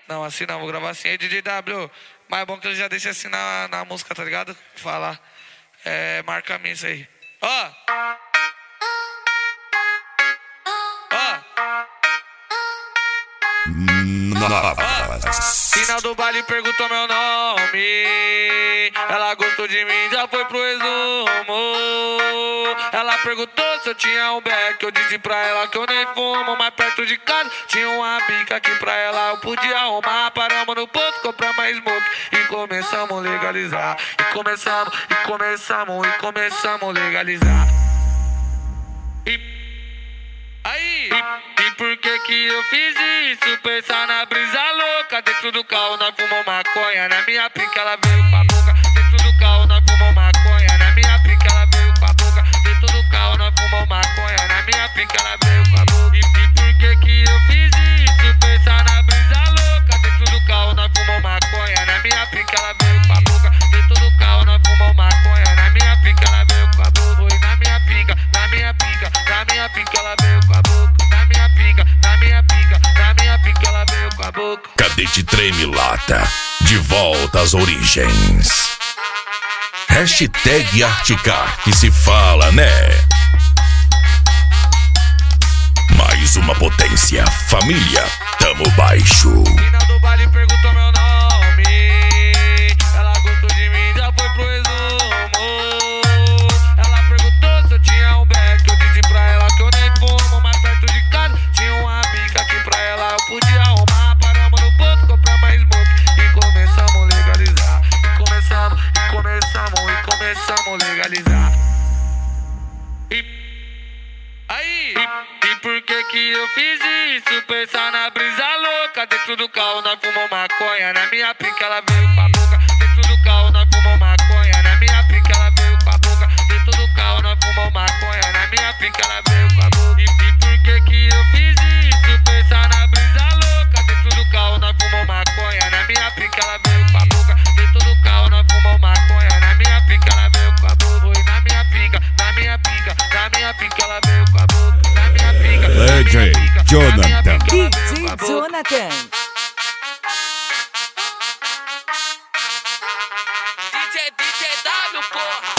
Não, assim não, vou gravar assim. Aí, DJ W, mas é bom que ele já deixa assim na música, tá ligado? Falar. Marca a mim isso aí. Ó. Final do baile perguntou meu nome. Ela gostou de mim, já foi pro resumo. Ela perguntou se eu tinha um beck. Eu disse pra ela que eu nem fumo. Mas perto de casa tinha uma bica que pra ela eu podia arrumar. Paramos no posto, compramos mais smoke e começamos a legalizar. E começamos a legalizar. E por que eu fiz isso? Pensar na brisa louca. Dentro do carro nós fumamos maconha. Na minha pica ela veio com a boca. Dentro do carro nós fumamos maconha. Na minha pica ela veio com a boca. Dentro do carro nós fumamos maconha. Na minha pica ela veio com a boca. E por que eu fiz isso? Pensar na brisa louca. Dentro do carro nós fumamos maconha. Na minha pica ela veio com a boca. Dentro do carro nós fumamos maconha. Na minha pica ela veio com a boca. Foi na minha pica, na minha pica, na minha pica ela veio com a boca. Na minha pica, na minha pica, na minha pica ela veio com a boca. Cadete Treme Lata, de volta às origens. Hashtag Articar, que se fala, né? Mais uma potência, família, tamo baixo. Final do baile perguntou meu nome. Ela gostou de mim, já foi pro resumo. Ela perguntou se eu tinha um beck. Eu disse pra ela que eu nem fumo. Mas perto de casa tinha uma bica que pra ela eu podia arrumar. Paramos no posto, compramos mais smoke e começamos a legalizar. E começamos a legalizar. E por que eu fiz isso? Pensar na brisa louca. Dentro do carro nós fumamos maconha. Na minha pica ela veio com a boca. Dentro do carro nós fumamos maconha. Na minha pica ela veio com a boca. Dentro do carro nós fumamos maconha. Na minha pica ela veio com a boca. E por que eu fiz isso? Pensar na brisa louca. Dentro do carro nós fumamos maconha. Na minha pica ela veio com a boca. Dentro do carro nós fumamos maconha. Na minha pica ela veio com a boca. Foi na minha pica, na minha pica, na minha pica ela veio com a boca. Na minha pica, DJ Jonathan. DJ Jonathan. DJ W, porra.